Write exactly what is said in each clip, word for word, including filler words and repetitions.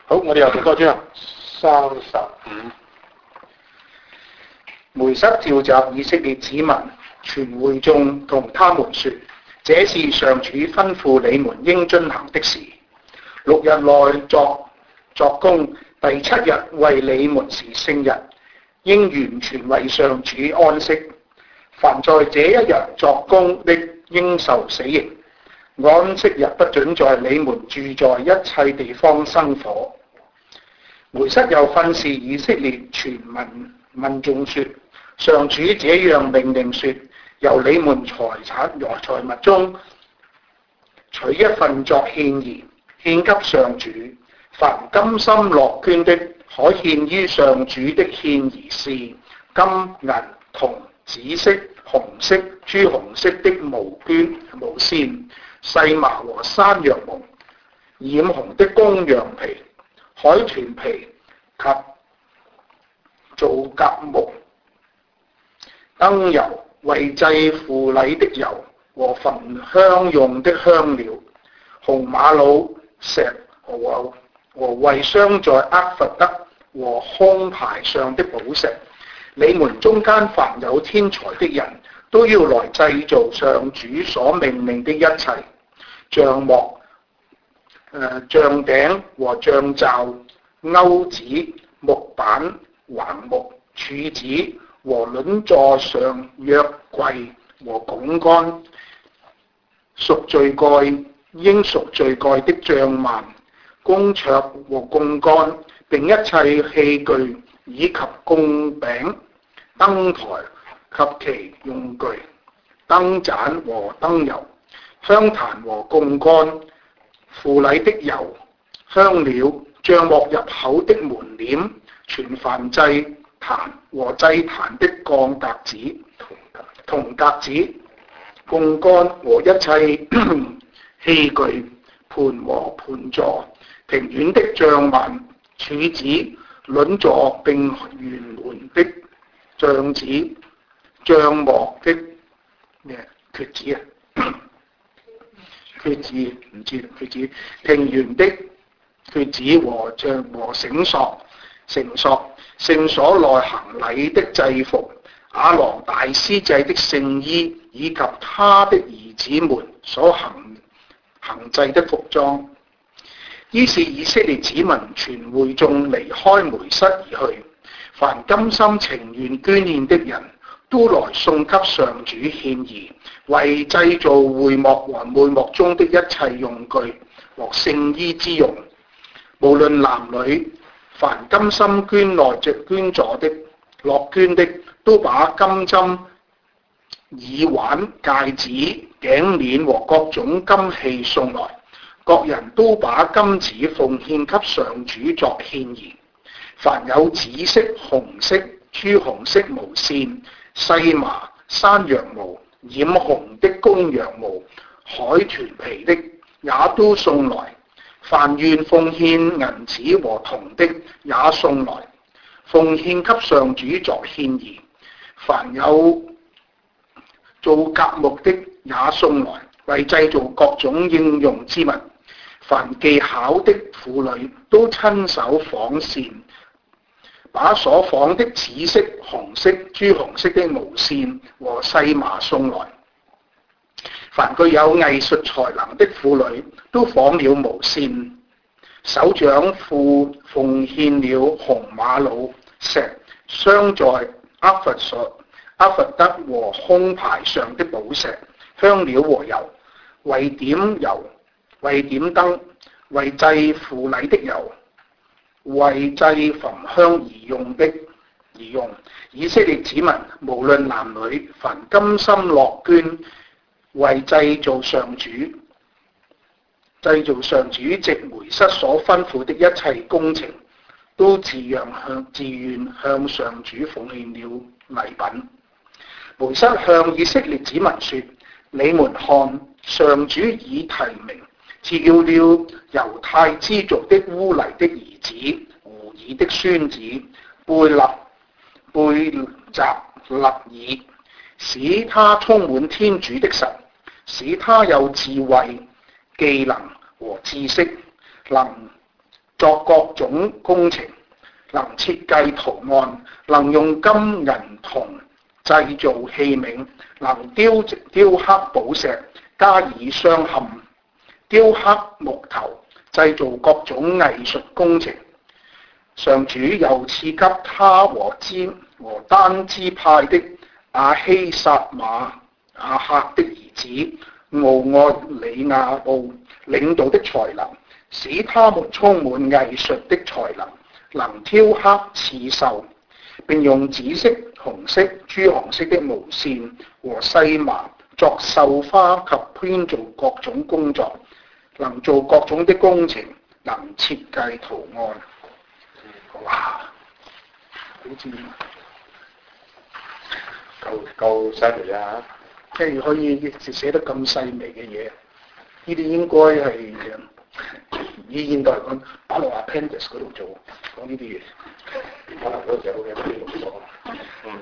好，我哋又讀多章三十五。梅瑟召集以色列子民，全會眾同他們說：這是上主吩咐你們應遵行的事。六日內作作工，第七日為你們是聖日，應完全為上主安息。凡在這一日作工的，應受死刑。安息日不准在你們住在一切地方生火。梅瑟又訓示以色列全民民眾說：上主這樣命令說，由你們財產和財物中取一份作獻儀，獻給上主。凡甘心樂捐的，可獻於上主的獻儀是金銀銅、紫色、紅色、朱紅色的毛絹毛線、細麻和山羊毛、染紅的公羊皮、海豚皮及皂莢毛、燈油、為祭付禮的油和焚香用的香料、紅瑪瑙石和和為鑲在厄弗得和胸牌上的寶石。你們中間凡有天才的人，都要來製造上主所命令的一切帳幕、呃、帳頂和帳罩、鈎子、木板、橫木、柱子和輪座上約櫃和拱杆、贖罪蓋、應贖罪蓋的帳幔、供桌和供杆，並一切器具以及供餅、燈台及其用具、燈盞和燈油、香壇和供杆、付禮的油、香料、帳幕入口的門簾、全燔祭壇和祭壇的鋼格子、銅格子、供杆和一切器具、盤和盤座、庭院的帳幔、柱子、輪座並圓門的帳子、帳幕的咩橛子啊？橛子唔知橛子，庭園的橛子和帳和繩索、繩索、聖所內行禮的制服、亞郎大司祭的聖衣，以及他的兒子們所行行祭的服裝。於是以色列子民全會眾離開梅瑟而去，凡甘心情願捐獻的人都來送給上主獻儀，為製造會幕和會幕中的一切用具和聖衣之用。無論男女，凡甘心捐內藉捐助的、樂捐的，都把金針、耳環、戒指、頸鏈和各種金器送來。各人都把金子奉獻給上主作獻儀。凡有紫色、紅色、朱紅色毛線、細麻、山羊毛、染紅的公羊毛、海豚皮的，也都送來。凡願奉獻銀子和銅的，也送來，奉獻給上主作獻儀。凡有皂莢木的，也送來，為製造各種應用之物。凡技巧的婦女都親手紡線，把所紡的紫色、紅色、朱紅色的毛線和細麻送來。凡具有藝術才能的婦女都紡了毛線。首長奉奉獻了紅瑪瑙石，鑲在厄弗所、厄弗得和胸牌上的寶石、香料和油，為點油。為點燈，為祭付禮的油，為祭焚香而用的而用。以色列子民無論男女，凡甘心樂捐，為製造上主製造上主藉梅瑟所吩咐的一切工程，都自讓向自願向上主奉獻了禮品。梅瑟向以色列子民說：你們看，上主已提名召了猶太支族的烏黎的兒子胡爾的孫子貝勒貝匝勒爾，使他充滿天主的神，使他有智慧、技能和知識，能作各種工程，能設計圖案，能用金銀銅製造器皿，能雕雕刻寶石加以鑲嵌，雕刻木頭，製造各種藝術工程。上主又賜給他和支和丹支派的亞希撒馬亞赫的兒子奧愛里亞奧領導的才能，使他們充滿藝術的才能，能雕刻刺繡，並用紫色、紅色、朱紅色的毛線和細麻作繡花及編造各種工作，能做各種的工程，能設計圖案。哇！好似夠夠犀利啊！ 即係可以寫得咁細微嘅嘢，呢啲應該係以現代講擺落 appendix 嗰度做講呢啲嘢。 可能嗰時候嘅啲動作。嗯。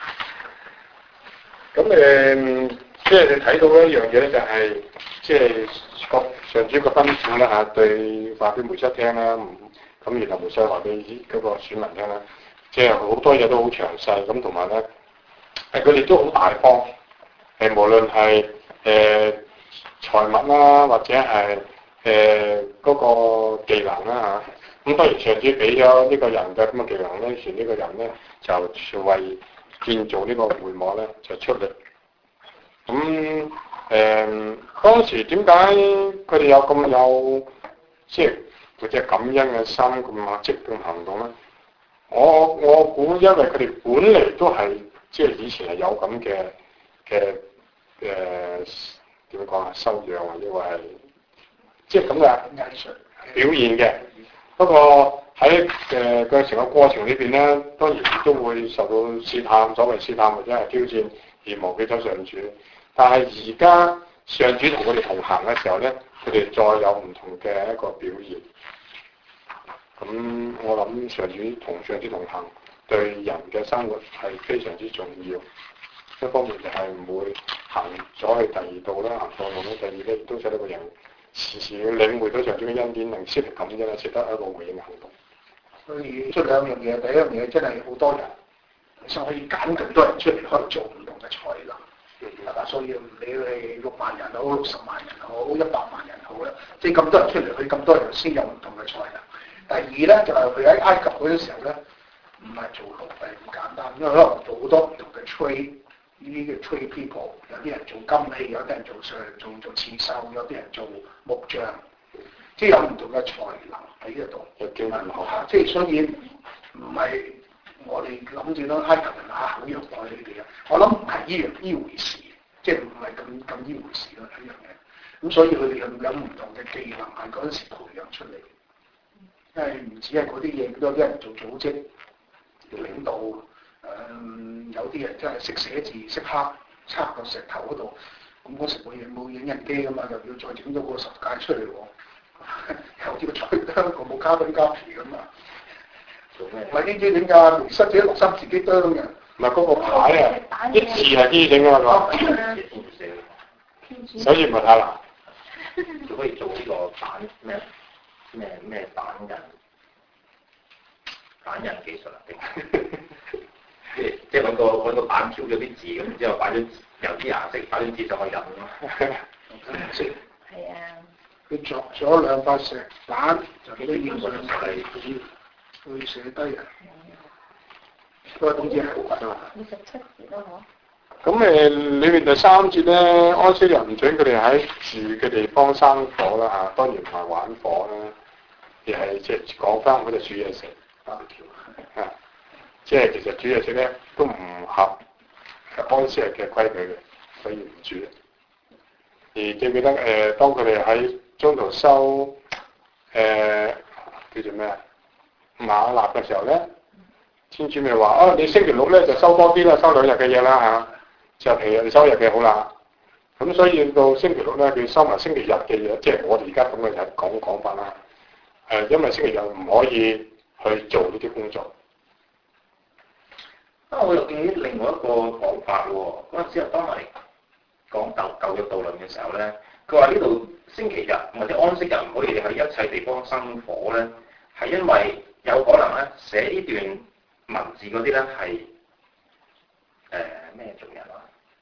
咁誒，即係你睇到一樣嘢咧，就係即係個上主個吩咐啦嚇，對話俾梅瑟聽啦。咁然後梅瑟話俾嗰個選民聽啦，即係好多嘢都好詳細，咁同埋咧，誒佢哋都好大方，誒無論係誒財物啦，或者係誒嗰個技能啦嚇，咁當然上主俾咗呢個人嘅咁嘅技能咧，於是呢個人咧就為建造呢個會幕咧就出力。咁誒、呃、當時點解佢哋有咁有即係或者感恩嘅心咁啊積極行動咧？我我估因為佢哋本嚟都係即係以前係有咁嘅嘅誒點講啊修養或者話係即係咁嘅藝術表現嘅。不過喺誒嘅成個過程裏邊咧，當然都會受到試探，所謂試探或者係挑戰而忘記咗上主。但係而家上主同佢哋同行嘅時候咧，佢哋再有唔同嘅一個表現。咁我諗上主同上主同行，對人嘅生活係非常之重要。一方面就係唔會行咗去第二度啦，行錯路咧；第二咧都使到個人時時要領會到上主嘅恩典，能識得感恩啦，識得一個回應嘅行動。 所以出兩樣嘢，第一樣嘢真係好多人，所以可以揀咁多人出嚟可以做唔同嘅才能。係嘛？所以唔理佢六萬人好、六十萬人好、一百萬人好啦，即係咁多人出嚟，佢咁多人先有唔同嘅才能。第二咧就係佢喺埃及嗰陣時候咧，唔係做奴隸咁簡單，因為可能做好多唔同嘅 trade，呢啲叫 trade people，有啲人做金器，有啲人做上做做刺繡，有啲人做木匠，即係有唔同嘅才能喺呢度。有經驗學下，即係所以唔係我哋諗住咯，埃及人啊好虐待你哋啊，我諗唔係呢樣呢回事，即係唔係咁咁呢回事咯呢樣嘢。咁所以佢哋有有唔同嘅技能係嗰陣時培養出嚟。因為唔止係嗰啲嘢，有啲人做組織、領導，誒、嗯、有啲人真係識寫字、識刻，刻個石頭嗰度。咁嗰時冇嘢冇影印機噶嘛，又要再整咗個十戒出嚟喎，又要再香港冇卡賓加皮咁啊！做咩？唔係呢啲點㗎？梅瑟自己落心自己啄嘅，唔係嗰個牌啊！一字係啲整㗎嘛，所以唔係太難。 就可以做呢個版咩？咩咩版印版印技術啊？即係即係揾個揾個板挑咗啲字咁，然之後擺咗油啲顏色，擺咗字上去印咯。 係啊。 佢鑿咗兩塊石板，就俾啲現上嚟去寫低啊。不過總之係好難啊。 二十七字咯，嗬。 咁誒，裏面第三節咧，安息日唔准佢哋喺住嘅地方生火啦嚇，當然唔係玩火啦。而係即係講翻嗰隻煮嘢食，啊，即係其實煮嘢食咧都唔合安息日嘅規矩嘅，所以唔煮。而記唔記得誒、呃，當佢哋喺中途收誒、呃、叫做咩啊馬納嘅時候咧，天主咪話：哦，你星期六咧就收多啲啦，收兩日嘅嘢啦嚇，就平日你收日嘅好啦。咁所以到星期六咧，佢收埋星期日嘅嘢，即係我哋而家咁嘅日講講法啦。誒，因為星期日唔可以去做呢啲工作。 啊，我又記起另外一個講法喎。嗰陣時啊，當我哋講舊舊約道論嘅時候咧，佢話呢度星期日或者安息日唔可以喺一切地方生火咧。 係因為有可能咧寫呢段文字嗰啲咧係誒咩族人啊？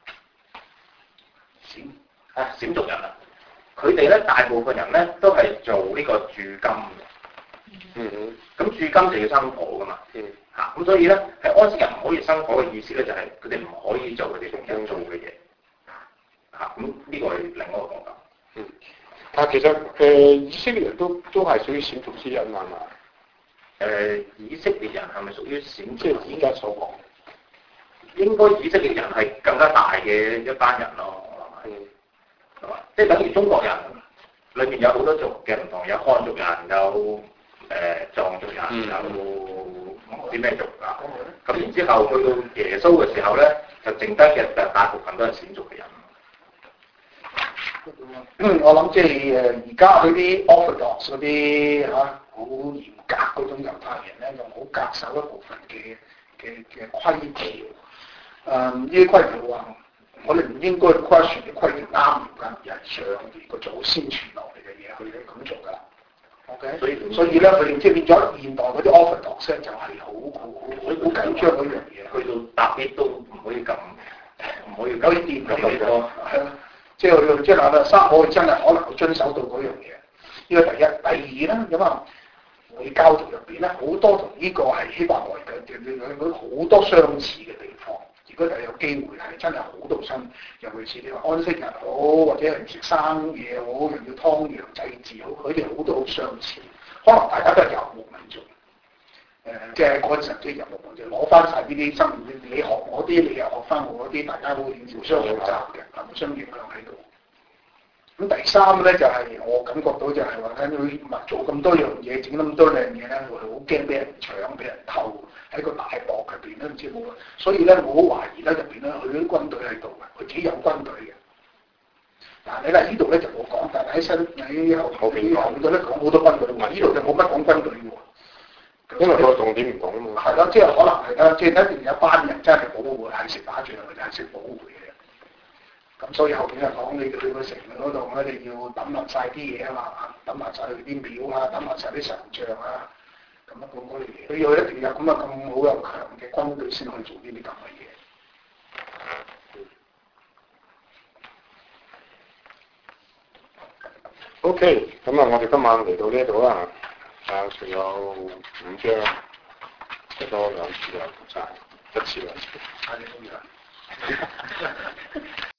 閃啊閃族人啊！佢哋咧大部分人咧都係做呢個鑄金嘅。 嗯哼。 咁鑄金就要生火噶嘛。 嗯。 嚇咁所以咧係安息日唔可以生火嘅意思咧就係佢哋唔可以做佢哋平日做嘅嘢。嚇咁呢個係另一個講法。 嗯。但其實誒、呃、以色列人都都係屬於閃族之一啊嘛。 誒、呃、以色列人係咪屬於閃族？ 即係而家所講。 應該以色列人係更加大嘅一班人咯，我諗係。係嘛？即係等於中國人裏面有好多族嘅唔同，有漢族人，有誒藏族人，嗯、有唔知咩族啊。咁、嗯、然之後去到耶穌嘅時候咧，就剩低嘅就大部分都係閃族嘅人。 嗯、我諗即係誒而家嗰啲 Orthodox 嗰啲嚇好嚴格嗰種猶太人咧，用好格守一部分嘅嘅嘅規條。誒呢啲規條話，我哋唔應該 question 啲規條啱唔啱，而係上邊個祖先傳落嚟嘅嘢去咁做㗎。OK，所以所以咧，佢哋即係變咗現代嗰啲 Orthodox 咧，就係好好好好緊張嗰樣嘢， 去到搭啲都唔可以咁，唔可以可以掂咁嚟咯，係咯。即係佢即係嗱，三可真係可能會遵守到嗰樣嘢。呢個第一，第二咧咁啊，回教徒入邊咧好多同呢個係希伯來嘅嘅好多相似嘅地方。如果係有機會係真係好到身，尤其是你話安息日好，或者係唔食生嘢好，又要湯陽祭祀好，佢哋好多好相似。可能大家都係遊牧民族，誒、呃，即係嗰陣時即係遊牧民族攞翻晒呢啲生，你學我啲，你又學翻我啲，大家會互相學習嘅，互相影響喺度。咁第三咧就係、是、我感覺到就係話咧，佢做咁多樣嘢，整咁多靚嘢咧，佢好驚俾人搶、俾人偷，喺個大幕入邊咧唔知冇。所以咧，我好懷疑咧入邊咧，佢啲軍隊喺度嘅，佢自己有軍隊嘅。嗱，你睇呢度咧就冇講，但係喺新喺後後邊後邊咧講好多軍隊，嗱呢度就冇乜講軍隊嘅喎。 因為個重點唔同啊嘛。係咯，即係可能係啦，即係一定有一班人真係保護，係識打仗嘅，係識保護嘅。咁所以後邊就講你去個城嗰度，我哋要抌落晒啲嘢啊嘛，抌埋晒佢啲廟啊，抌埋晒啲神像啊，咁啊咁嗰啲嘢，佢要一定有咁啊咁好有強嘅軍隊先可以做呢啲咁嘅嘢。 OK，咁啊，我哋今晚嚟到呢度啦，啊，仲有五張，一多兩次啦，唔曬，一次兩次。